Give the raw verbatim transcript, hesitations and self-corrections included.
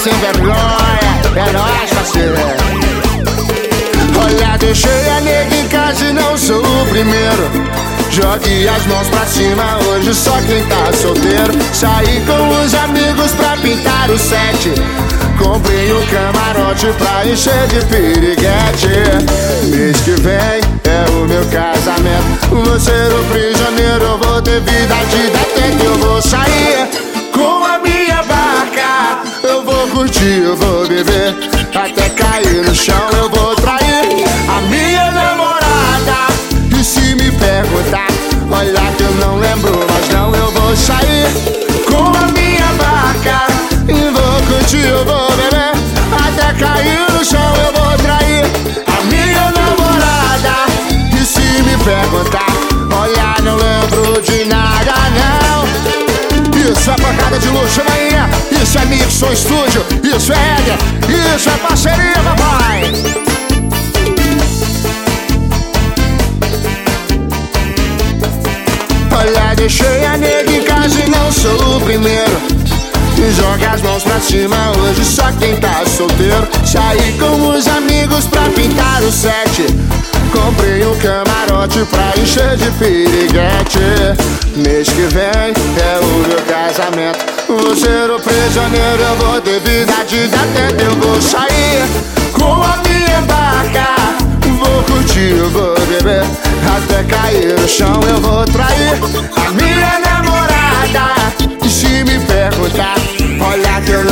sem vergonha. É nóis, parceiro. Olha, deixei a nega em casa e não sou o primeiro. Jogue as mãos pra cima, hoje só quem tá solteiro. Saí com os amigos pra pintar o set. Comprei um camarote pra encher de piriguete. Mês que vem é o meu casamento. Vou ser o prisioneiro, eu vou ter vida de detento. Eu vou sair com a minha barca. Eu vou curtir, eu vou beber até cair no chão. Eu vou trair a minha namorada. E se me perguntar, olha que eu não lembro, mas não, eu vou sair com a minha barca. E vou curtir, eu vou beber até cair no chão. Eu vou trair a minha namorada. E se me perguntar, olha, não lembro de nada, não. Isso é pancada de luxo, maninha. Isso é Mixon Studio. Isso é Éder. Isso é parceria, papai. Olha, deixei a nega em casa e não sou o primeiro. Joga as mãos pra cima, hoje só quem tá solteiro. Saí com os amigos pra pintar o set. Comprei um camarote pra encher de piriguete. Mês que vem é o meu casamento. Vou ser o prisioneiro, eu vou ter vida de detento. Eu vou sair com a minha barca. Vou curtir, eu vou beber até cair no chão. Eu vou trair a minha namorada. E se me perguntar, olha que eu